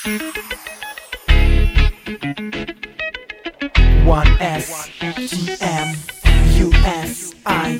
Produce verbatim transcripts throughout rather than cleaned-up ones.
One S T M U S I.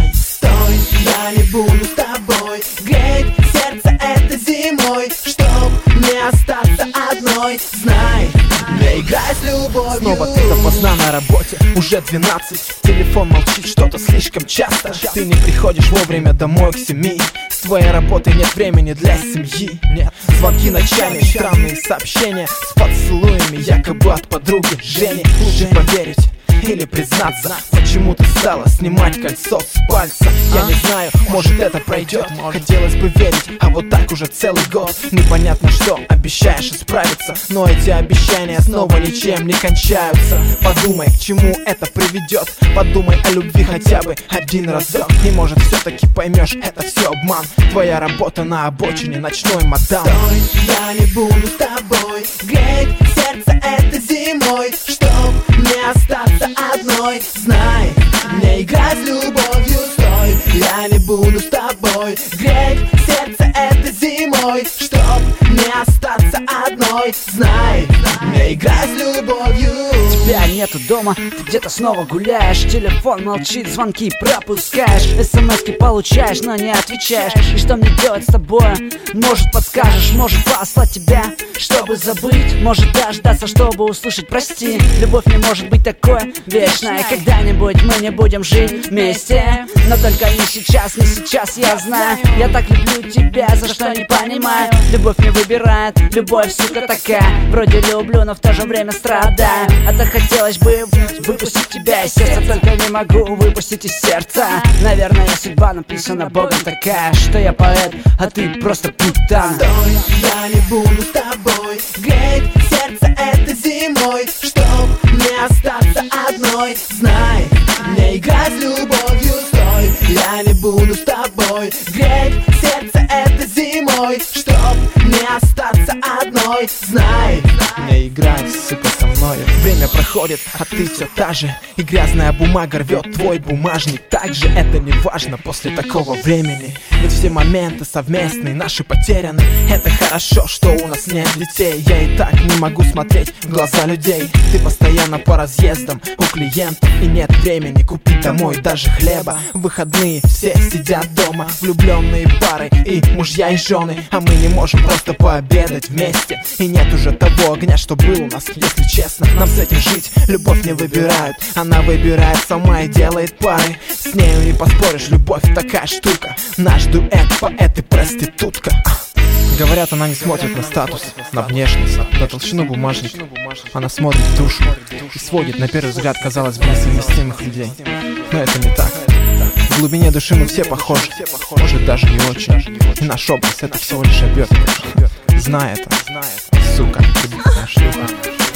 Стой, я не буду с тобой греть сердце этой зимой, чтоб не остаться одной. Знай, не играй с любовью. Снова ты допоздна на работе, уже двенадцать. Телефон молчит что-то слишком часто. Ты не приходишь вовремя домой к семи. С твоей работы нет времени для семьи. Нет, звонки ночами, странные сообщения с поцелуями якобы от подруги Жени. Лучше поверить или признаться, почему ты стала снимать кольцо с пальца. Я не знаю, может это пройдет, хотелось бы верить, а вот так уже целый год. Непонятно что, обещаешь исправиться, но эти обещания снова ничем не кончаются. Подумай, к чему это приведет, подумай о любви хотя бы один разок. И может все-таки поймешь, это все обман. Твоя работа на обочине, ночной мадам. Стой, я не буду с тобой греть сердце этой зимой, чтоб не остаться одной. Знай, не играй с любовью. Стой, я не буду с тобой греть сердце этой зимой, чтоб не остаться одной. Знай, не играй с любовью. Тебя нету дома, ты где-то снова гуляешь. Телефон молчит, звонки пропускаешь, смски получаешь, но не отвечаешь. И что мне делать с тобой? Может подскажешь, может послать тебя, чтобы забыть, может дождаться, чтобы услышать прости. Любовь не может быть такой вечной, когда-нибудь мы не будем жить вместе. Но только не сейчас, не сейчас, я знаю. Я так люблю тебя, за что не понимаю. Любовь не выбирает, любовь, сука, такая. Вроде люблю, но в то же время страдаю. А так хотелось бы выпустить тебя из сердца, только не могу выпустить из сердца. Наверное, судьба написана Богом такая, что я поэт, а ты просто путан. Стой, я не буду с тобой греть сердце этой зимой, чтоб не остаться одной. Знай, не играй с любовью. Стой, я не буду с тобой греть сердце этой зимой, чтоб не остаться одной. Знай, не играй, сука, со мной. Время проходит, а ты все та же, и грязная бумага рвет твой бумажник. Также это не важно после такого времени, ведь все моменты совместные наши потеряны. Это хорошо, что у нас нет детей. Я и так не могу смотреть в глаза людей. Ты постоянно по разъездам у клиентов, и нет времени купить домой даже хлеба. В выходные все сидят дома, влюбленные пары и мужья и жены, а мы не можем просто пообедать вместе. И нет уже того огня, что был у нас, если честно. Нам с этим жить, любовь не выбирают, она выбирает сама и делает пары. С нею не поспоришь, любовь такая штука. Наш дуэт, поэт и проститутка. Говорят, она не смотрит на статус, на внешность, на толщину бумажника. Она смотрит в душу и сводит, на первый взгляд, казалось бы, несовместимых людей. Но это не так. В глубине души мы все похожи, может даже не очень. И наш образ — это всего лишь обертка. Знай это, сука, ты бедная шлюха.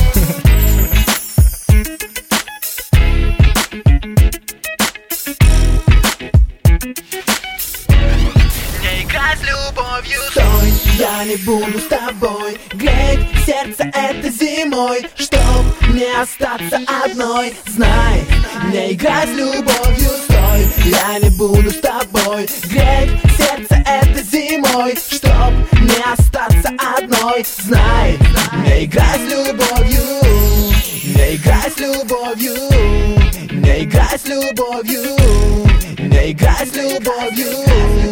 Стой, я не буду с тобой греть сердце этой зимой, чтоб не остаться одной. Знай, не играй с любовью. Стой, я не буду с тобой греть сердце этой зимой, чтоб не остаться одной. Знай, не играй с любовью. Не играй с любовью. Не играй с любовью. Не играй с любовью.